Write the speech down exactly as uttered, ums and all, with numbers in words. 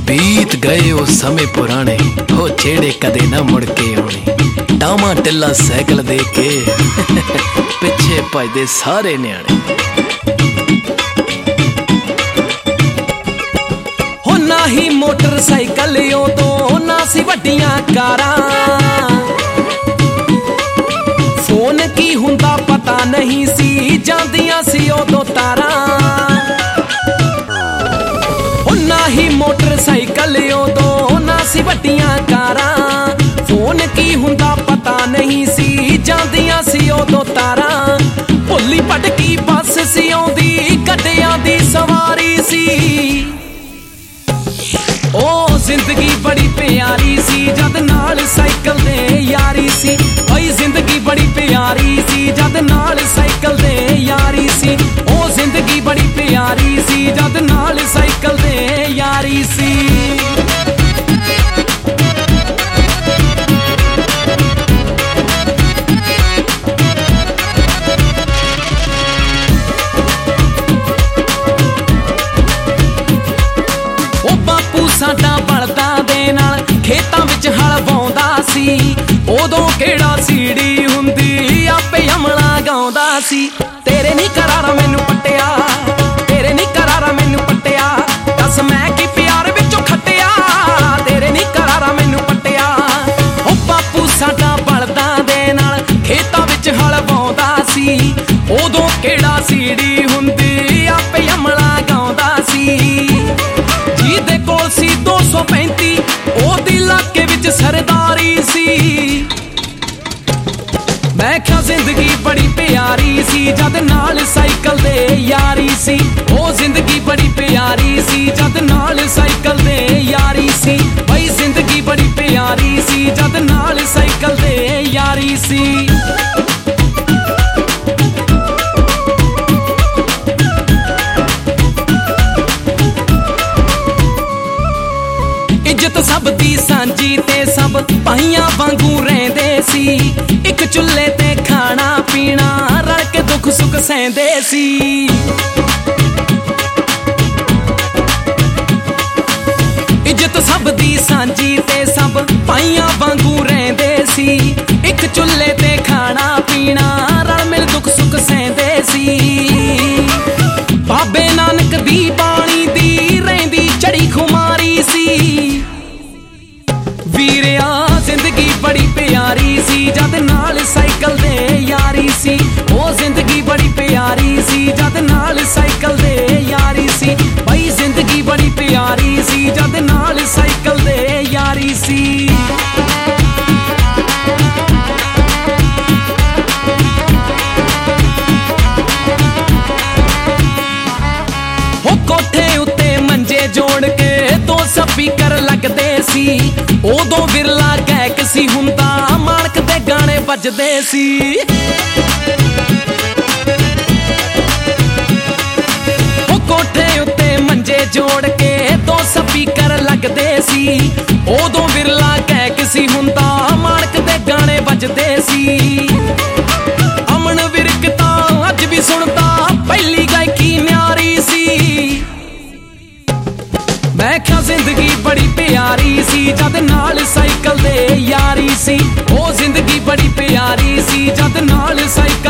बीत गए वो समय पुराने, हो जेड़े कदे ना मुड़ के आने। टामा टिल्ला साइकिल दे के पिछे भजदे सारे न्याणे। हो ना ही मोटरसाइकिल उदों ना सी वड्डियां कारां, फोन की हुंदा पता नहीं सी, जांदियां सी उदों तारां। ना ही मोटरसाइकिल उदों ना सी वड्डियां कारां, फोन की हुंदा पता नहीं सी, जांदियां सी उदों तारां। भुल्ली भटकी बस सी आउंदी, गड्डियां दी सवारी सी। ओ जिंदगी बड़ी प्यारी सी, जद नाल साइकिल दे यारी सी। ओए जिंदगी बड़ी प्यारी सी, जद नाल साइकिल दे यारी सी। ओ जिंदगी बड़ी प्यारी सी, जद नाल साइकिल दे यारी सी। ओ बापू साडा बलदां दे नाल खेतां विच हल वाउंदा सी, उदों किहड़ा सीड़ी हुंदी आपे अमला गाउंदा सी। तेरे नी करारा मैनू पट्टिया, तेरे नी करारा मैनू पट्टिया, दस मैं की प्यार विचों खट्टिया, तेरे नी करारा मैनू पट्टिया। ओ बापू साडा बलदां दे नाल खेतां विच हल वाउंदा सी, उदों किहड़ा सीड़ी हुंदी आपे अमला गाउंदा सी। जीदे कोल सी दो सौ पैंती ओदी इलाके विच सरदारी सी। मैं क्या जिंदगी बड़ी प्यारी सी, जद नाल साइकिल दे यारी सी। ओ जिंदगी बड़ी प्यारी सी, जद नाल साइकिल दे यारी सी। भाई जिंदगी बड़ी प्यारी सी, जद नाल साइकिल दे यारी सी। इज्जत सब दी सांझी ते सब भाइयां वांगू रहिंदे सी। एक चुल्हे ते खाना पीना रल के दुख सुख सहंदे सी। इज्जत सब दी सांझी ते सब भाइयां वांगू रहिंदे सी। एक चुल्हे ते खाना पीना रल मिल दुख सुख सहंदे सी। बाबे नानक दी बाणी दी रहिंदी चढ़ी खुमारी सी। वीरिया जिंदगी बड़ी प्यारी सी, जद नाल साइकिल दे यारी सी। ओ जिंदगी बड़ी प्यारी सी, जद नाल साइकिल दे यारी सी। भाई जिंदगी बड़ी प्यारी सी, जद नाल साइकिल दे यारी सी। हो कोठे उत्ते मंजे जोड़ के दो स्पीकर लगदे सी। उदों विरला गैक सी हुंदा, माणक दे गाने बजदे सी। ओ कोठे उत्ते मंजे जोड़ के दो स्पीकर लगदे सी। उदों विरला गैक सी हुंदा, माणक दे गाने बजदे सी। अमन विरकता अज भी सुनदा, पहली गायकी न्यारी सी। मैं क्या जिंदगी बड़ी प्यारी सी, जद नाल साइकिल दे यारी सी। ओ जिंदगी बड़ी प्यारी सी, जद नाल साइकिल